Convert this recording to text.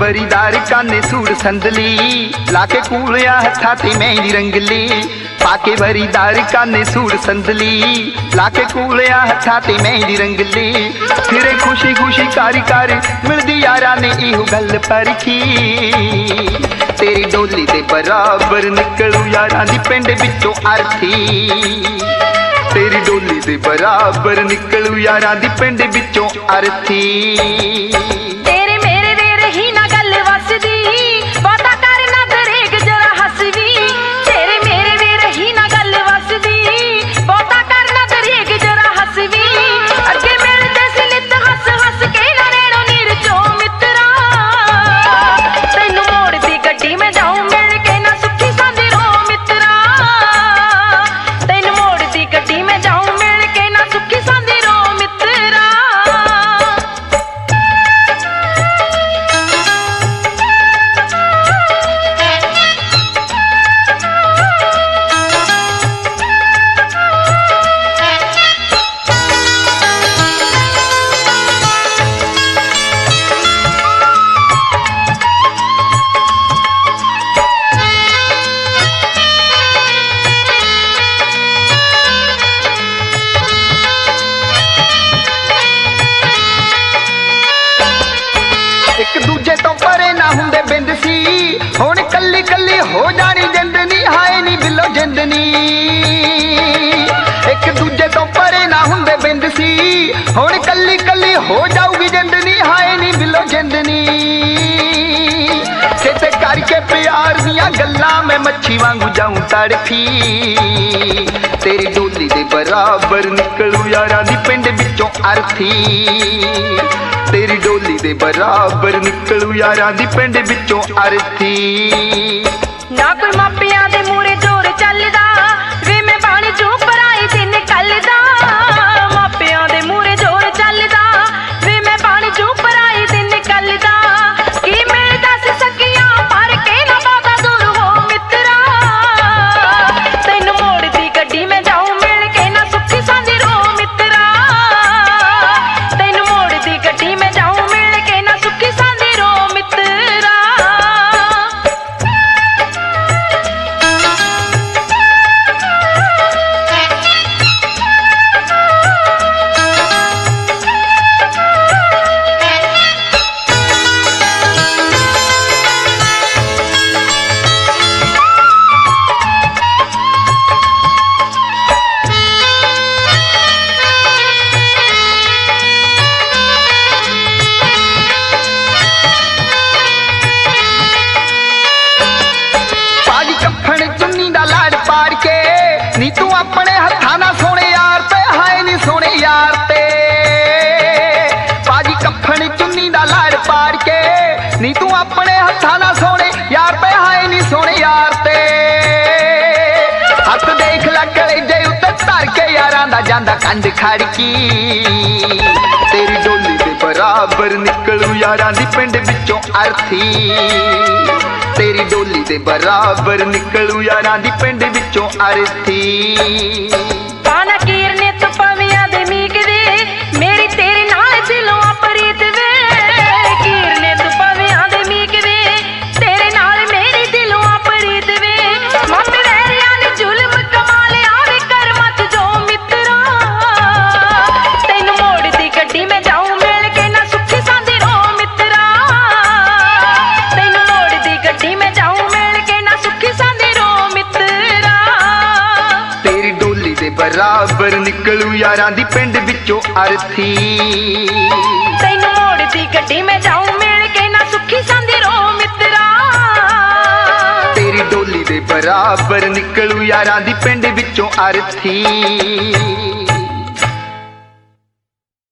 बरीदार काने सूट संदली लाके कूलिया हथा ते मेहंदी रंगली पाके बरीदार काने सूट संदली लाके कूलिया हथा ते मेहंदी रंगली फिरे खुशी खुशी कारी कारी मिलदी यारा ने इहो गल परखी तेरी डोली दे बराबर निकलू यारा दी पिंड विचों अर्थी तेरी डोली दे बराबर निकलू यारा दी पिंड विचों अर्थी एक दूजे तो परे ना हुंदे बिंद सी हुण कल्ली कल्ली हो जानी जिंदनी हाय नी बिलो जिंदनी एक दूजे तो परे ना हुंदे बिंद सी हुण कल्ली कल्ली हो जाऊगी जिंदनी हाय नी बिलो जिंदनी किते करके प्यार दियां गल्लां मैं मच्छी वांगू जाऊं तड़फी तेरी डोली दे बराबर निकलू यारा दी पिंड विचों अर्थी तेरी डोली दे बराबर निकलू यारा दी पिंड विचों अर्थी ना कोई मापियां दे मूरे जोर चलदा वे मैं पानी चों पराई ते निकलदा मापियां दे मूरे जोर चलदा वे मैं पानी चों पराई ते निकलदा की मैं दस सकियां पर के ना बाबा दूर हो मित्रा तैनू मोड़ दी गड्डी में जाऊं मिल के ना सुखी सांदी रो मित्रा तैनू मोड़ दी गड्डी में जाऊं मिल के ना सुखी सांदी रो मित्रा नी तू अपने हथा ना सोने यार ते हाय नी सोने यार ते पाजी कफन चुन्नी दा लाड़ पाड़ के नी तू अपने हथा ना सोने यार ते हाय नी सोने यार ते हथ देख लकड़े जे उत्ते धर के यारां दा जांदा कंड खड़की तेरी डोली दे बराबर निकलू यारां दी पिंड विचों अर्थी तेरी डोली दे बराबर निकलू यारां दी पिंड विचों अर्थी पाना कीरने तो पवियां दे मीक वे मेरी तेरे नाल दिलों अपरीत वे कीरने तो पवियां दे मीक वे तेरे नाल मेरी दिलों अपरीत वे मापे वैरियां ने जुल्म कमाले आवे कर मत जो मित्रा तैनू मोड़ दी गड्डी में जाऊं मिल के ना सुखी सांदी रो मित्रा तैनू मोड़ दी गड्डी में जाऊं मिल के ना सुखी सांदी रो मित्रा तेरी डोली दे बराबर निकलू यारां दी पिंड विचों अर्थी तैनू मोड़ दी गड्डी में जाऊं मिल के ना सुखी सांदी रो मित्रा तेरी डोली दे बराबर निकलू यारां दी पिंड विचों अर्थी।